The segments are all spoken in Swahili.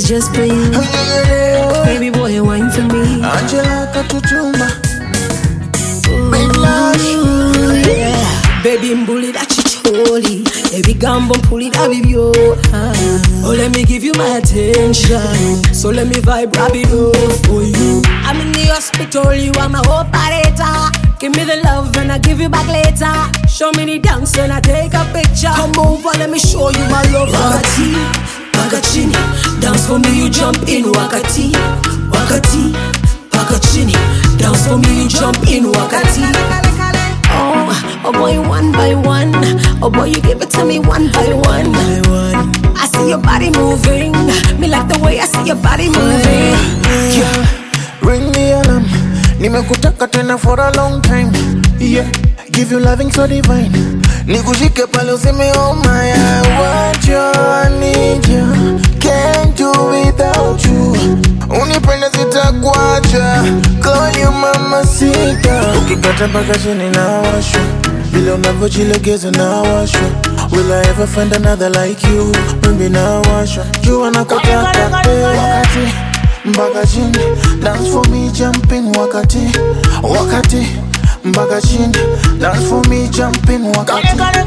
is just for you. Baby boy, wine for me. Angela Katuchuma. Baby mbuli da chicholi. Baby gambo mpuli da bibyo. Oh, let me give you my attention. So let me vibe rapido for you. I'm in the hospital, you are my operator. Give me the love and I give you back later. Show me the dance and I take a picture. Come over, let me show you my love. Wakati, wakachini. Dance for me, you jump in. Wakati, wakati, wakachini. Dance for me, you jump in. Wakati. Oh boy, one by one. Oh boy, you give it to me one by one. I see your body moving. Me like the way I see your body moving. Yeah. Ring the alarm. Nimekutaka tena for a long time. Yeah, give you loving so divine. Nikushike pale useme oh my, I want you, I need you. Can't do without you. Unipenda sitakuacha. Call you mamacita. Ukikata mpaka chini na washu. Vile unavyojilegeza na washu. Will I ever find another like you? Maybe na washu. Jua nakutaka wakati mpaka chini. Dance for me, jumping wakati. Wakati mpaka chini. Dance for me, jumping wakati.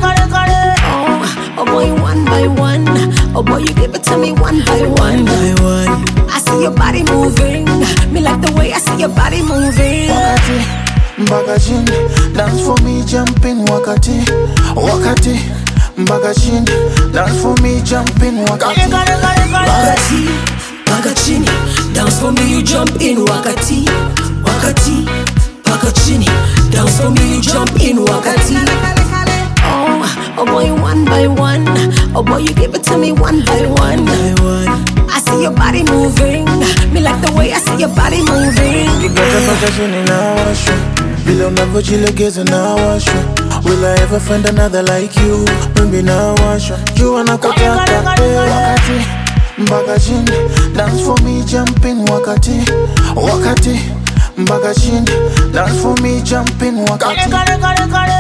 Oh boy, one by one. Oh boy, you give it to me one by one. I see your body moving. Me like the way I see your body moving. Wakati mpaka chini. Dance for me, jumping wakati. Wakati mpaka chini. Dance for me, jumping wakati. Wakati mpaka chini. Dance for me, you jump in. Wakati, wakati mpaka chini. Dance for me, you jump in. Wakati. Oh boy, one by one. Oh boy, you give it to me one by one. I see your body moving. Me like the way I see your body moving. Ukikata mpaka chini na washu. Vile unavyojilegeza na washu. Will I ever find another like you? Maybe na washu. Jua nakutaka wakati mpaka chini. Dance for me, jumping wakati. Wakati mpaka chini. Dance for me, jumping wakati.